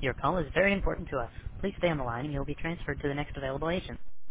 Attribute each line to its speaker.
Speaker 1: Your call is very important to us. Please stay on the line and you'll be transferred to the next available agent.